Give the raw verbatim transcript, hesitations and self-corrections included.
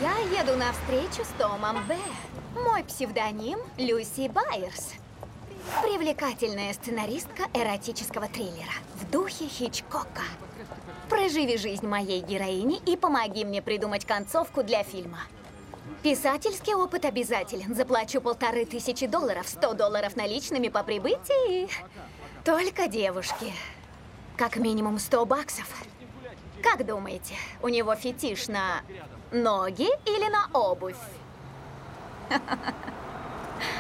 Я еду на встречу с Томом Б. Мой псевдоним Люси Байерс. Привлекательная сценаристка эротического триллера в духе Хичкока. Проживи жизнь моей героини и помоги мне придумать концовку для фильма. Писательский опыт обязателен. Заплачу полторы тысячи долларов, сто долларов наличными по прибытии. Только девушки. Как минимум сто баксов. Как думаете, у него фетиш на ноги или на обувь?